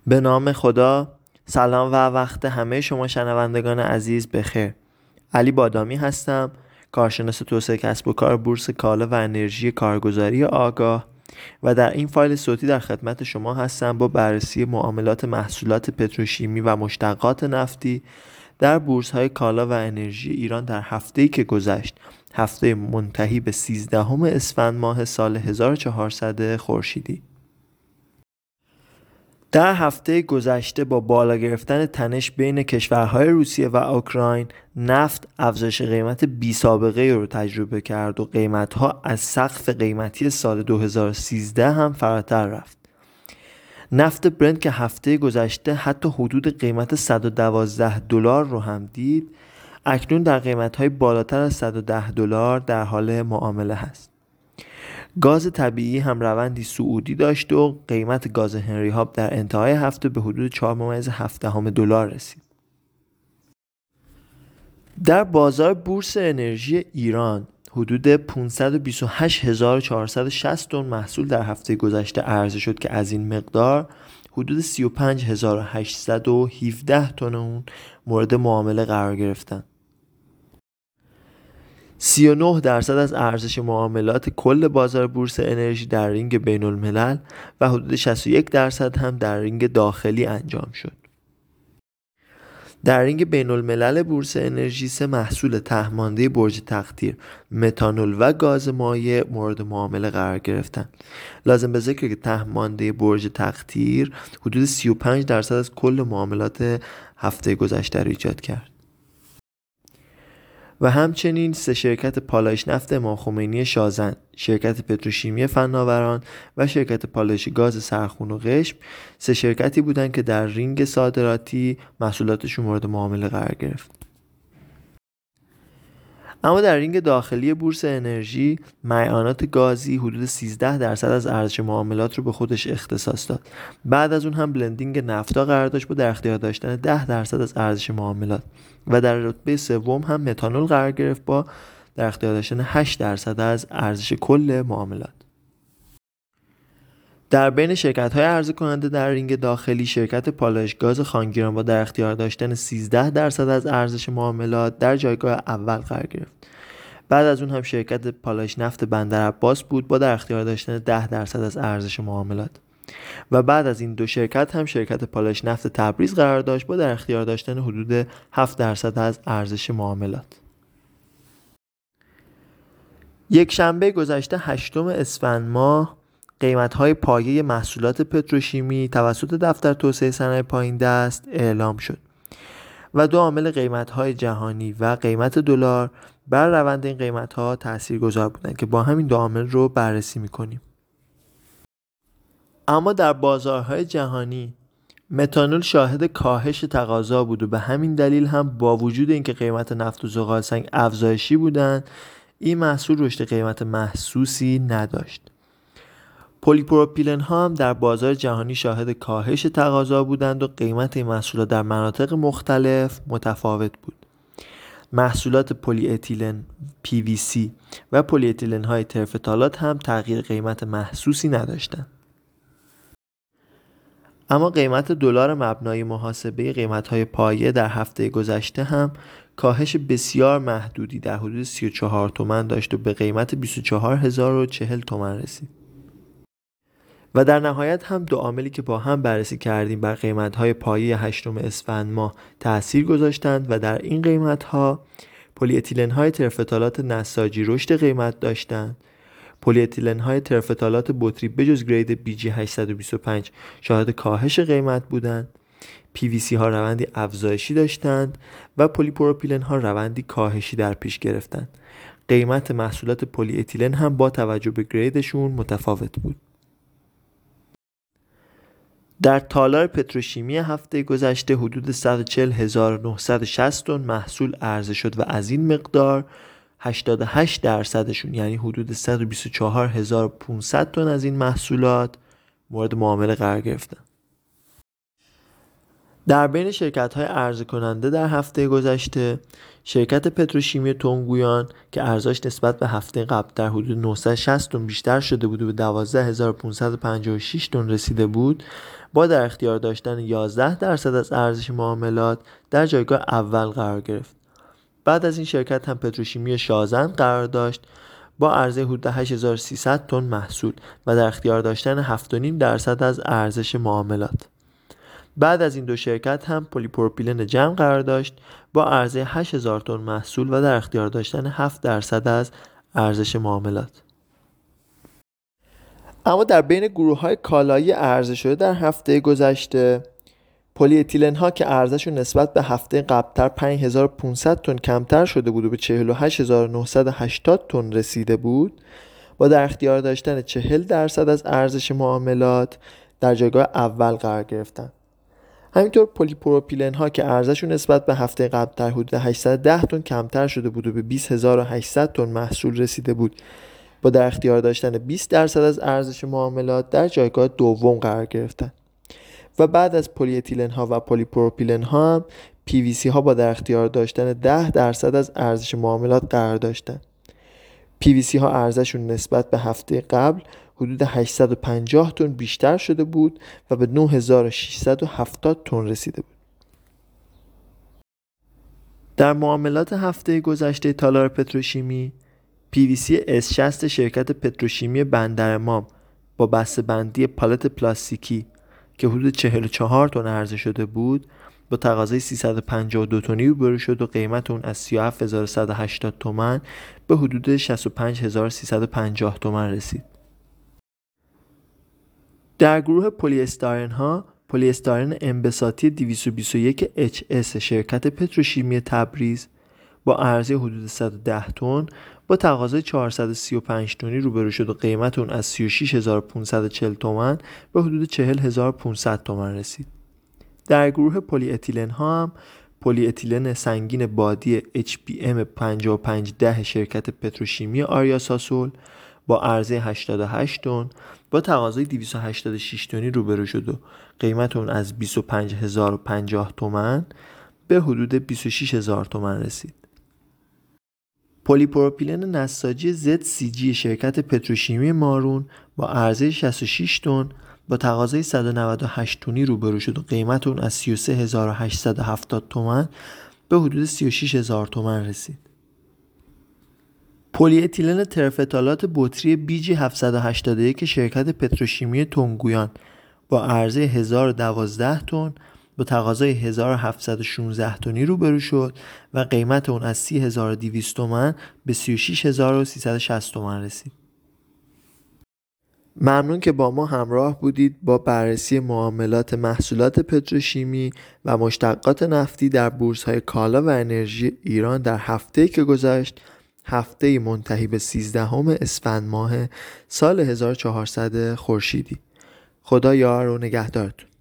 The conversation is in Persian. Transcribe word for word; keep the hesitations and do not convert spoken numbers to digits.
به نام خدا. سلام و وقت همه شما شنوندگان عزیز بخیر. علی بادامی هستم، کارشناس توسعه کسب و کار بورس کالا و انرژی کارگزاری آگاه و در این فایل صوتی در خدمت شما هستم با بررسی معاملات محصولات پتروشیمی و مشتقات نفتی در بورس‌های کالا و انرژی ایران در هفته‌ای که گذشت، هفته منتهی به سیزدهم اسفند ماه سال هزار و چهارصد خورشیدی. در هفته گذشته با بالا گرفتن تنش بین کشورهای روسیه و اوکراین، نفت افزایش قیمت بی سابقه رو تجربه کرد و قیمت‌ها از سقف قیمتی سال دو هزار و سیزده هم فراتر رفت. نفت برنت که هفته گذشته حتی حدود قیمت صد و دوازده دلار رو هم دید، اکنون در قیمت‌های بالاتر از صد و ده دلار در حال معامله هست. گاز طبیعی هم روندی صعودی داشت و قیمت گاز هنری هاب در انتهای هفته به حدود چهار ممیز هفت دهم دلار رسید. در بازار بورس انرژی ایران حدود پانصد و بیست و هشت هزار و چهارصد و شصت تن محصول در هفته گذشته عرضه شد که از این مقدار حدود سی و پنج هزار و هشتصد و هفده تن اون مورد معامله قرار گرفتند. سی و نه درصد از ارزش معاملات کل بازار بورس انرژی در رینگ بین الملل و حدود شصت و یک درصد هم در رینگ داخلی انجام شد. در رینگ بین الملل بورس انرژی سه محصول تهمانده برج تقدیر، متانول و گاز مایع مورد معامله قرار گرفتند. لازم به ذکر که تهمانده برج تقدیر حدود سی و پنج درصد از کل معاملات هفته گذشته را ایجاد کرد. و همچنین سه شرکت پالایش نفت امام خمینی شازن، شرکت پتروشیمی فناوران و شرکت پالایش گاز سرخون و قشم سه شرکتی بودند که در رینگ صادراتی محصولاتشون مورد معامله قرار گرفت. اما در رینگ داخلی بورس انرژی، معیارات گازی حدود سیزده درصد از ارزش معاملات رو به خودش اختصاص داد. بعد از اون هم بلندینگ نفتا قرار داشت با در اختیار داشتن ده درصد از ارزش معاملات و در رتبه سوم هم متانول قرار گرفت با در اختیار داشتن هشت درصد از ارزش کل معاملات. در بین شرکت‌های عرضه کننده در رینگ داخلی، شرکت پالایش گاز خانگیران با در اختیار داشتن سیزده درصد از ارزش معاملات در جایگاه اول قرار گرفت. بعد از اون هم شرکت پالایش نفت بندرعباس بود با در اختیار داشتن ده درصد از ارزش معاملات. و بعد از این دو شرکت هم شرکت پالایش نفت تبریز قرار داشت با در اختیار داشتن حدود هفت درصد از ارزش معاملات. یک شنبه گذشته هشتم اسفند ماه قیمت‌های پایه محصولات پتروشیمی توسط دفتر توسعه صنایع پایین دست اعلام شد و دو عامل قیمت‌های جهانی و قیمت دلار بر روند این قیمت‌ها تاثیرگذار بودند که با همین دو عامل رو بررسی می‌کنیم. اما در بازارهای جهانی متانول شاهد کاهش تقاضا بود و به همین دلیل هم با وجود اینکه قیمت نفت و ذغال‌سنگ افزایشی بودند، این محصول رشد قیمت محسوسی نداشت. پلی‌پروپیلن ها هم در بازار جهانی شاهد کاهش تقاضا بودند و قیمت این محصولات در مناطق مختلف متفاوت بود. محصولات پلی اتیلن پی وی سی و پلی اتیلن های ترفتالات هم تغییر قیمت محسوسی نداشتند. اما قیمت دلار مبنای محاسبه قیمت‌های پایه در هفته گذشته هم کاهش بسیار محدودی در حدود سی و چهار تومان داشت و به قیمت بیست و چهار هزار و چهل تومان رسید. و در نهایت هم دو عاملی که با هم بررسی کردیم بر قیمت‌های پایه هشتم اسفند ماه تأثیر گذاشتند و در این قیمت‌ها پلی اتیلن‌های ترفتالات نساجی رشد قیمت داشتند. پلی اتیلن‌های ترفتالات بطری بجز گرید بی جی هشتصد و بیست و پنج شاهد کاهش قیمت بودند. پی وی سی ها روندی افزایشی داشتند و پلی پروپیلن ها روندی کاهشی در پیش گرفتند. قیمت محصولات پلی اتیلن هم با توجه به گریدشون متفاوت بود. در تالار پتروشیمی هفته گذشته حدود صد و چهل هزار و نهصد و شصت تن محصول عرضه شد و از این مقدار هشتاد و هشت درصدشون یعنی حدود صد و بیست و چهار هزار و پانصد تن از این محصولات مورد معامله قرار گرفتن. در بین شرکت‌های عرضه کننده در هفته گذشته، شرکت پتروشیمی تونگویان که ارزش نسبت به هفته قبل در حدود نهصد و شصت تن بیشتر شده بود و به دوازده هزار و پانصد و پنجاه و شش تن رسیده بود، با در اختیار داشتن یازده درصد از ارزش معاملات در جایگاه اول قرار گرفت. بعد از این شرکت هم پتروشیمی شازند قرار داشت با عرضه حدود هشت هزار و سیصد تن محصول و در اختیار داشتن هفت و نیم درصد از ارزش معاملات. بعد از این دو شرکت هم پلی‌پروپیلن جمع قرار داشت با عرضه هشت هزار تن محصول و در اختیار داشتن هفت درصد از ارزش معاملات. اما در بین گروه‌های کالایی عرضه شده در هفته گذشته، پلی اتیلن ها که ارزششون نسبت به هفته قبلتر پنج هزار و پانصد تن کمتر شده بود و به چهل و هشت هزار و نهصد و هشتاد تن رسیده بود، با در اختیار داشتن چهل درصد از ارزش معاملات در جایگاه اول قرار گرفتن. همینطور پلی پروپیلن ها که ارزششون نسبت به هفته قبلتر حدود هشتصد و ده تن کمتر شده بود و به بیست هزار و هشتصد تن محصول رسیده بود، با در اختیار داشتن بیست درصد از ارزش معاملات در جایگاه دوم قرار گرفتن. و بعد از پلی اتیلن ها و پلی پروپیلن ها هم پی وی سی ها با در اختیار داشتن ده درصد از ارزش معاملات قرار داشتن. پی وی سی ها ارزششون نسبت به هفته قبل حدود هشتصد و پنجاه تن بیشتر شده بود و به نه هزار و ششصد و هفتاد تن رسیده بود. در معاملات هفته گذشته تالار پتروشیمی، پی وی سی اس شصت شرکت پتروشیمی بندرمام با بسته‌بندی پالت پلاستیکی که حدود چهل و چهار تن عرضه شده بود، با تقاضای سیصد و پنجاه و دو تنی روبرو شد و قیمت اون از سی و هفت هزار و صد و هشتاد تومان به حدود شصت و پنج هزار و سیصد و پنجاه تومان رسید. در گروه پلی استارن ها، پلی استارن انبساطی دویست و بیست و یک اچ اس شرکت پتروشیمی تبریز با عرضه حدود صد و ده تن با تقاضای چهارصد و سی و پنج تنی روبرو شد و قیمت اون از سی و شش هزار و پانصد و چهل تومان به حدود چهل هزار و پانصد تومان رسید. در گروه پلی اتیلن ها هم پلی اتیلن سنگین بادی اچ پی ام پنجاه و پنج ده شرکت پتروشیمی آریا ساسول با عرضه هشتاد و هشت تن با تقاضای دویست و هشتاد و شش تنی روبرو شد و قیمت اون از بیست و پنج هزار و پنجاه تومان به حدود بیست و شش هزار تومان رسید. پلی پروپیلن نساجی زد سی جی شرکت پتروشیمی مارون با عرضه شصت و شش تن با تقاضای صد و نود و هشت تنی روبرو شد و قیمت اون از سی و سه هزار و هشتصد و هفتاد تومان به حدود سی و شش هزار تومان رسید. پلی اتیلن ترفتالات بطری بی جی هفتصد و هشتاد و یک شرکت پتروشیمی تونگویان با عرضه هزار و دوازده تن با تقاضای هزار و هفتصد و شانزده تنی روبرو شد و قیمت اون از سی هزار و دویست تومان به سی و شش هزار و سیصد و شصت تومان رسید. ممنون که با ما همراه بودید با بررسی معاملات محصولات پتروشیمی و مشتقات نفتی در بورس‌های کالا و انرژی ایران در هفته‌ای که گذشت، هفته منتهی به سیزدهم اسفند ماه سال هزار و چهارصد خورشیدی. خدا یار و نگهدارتون.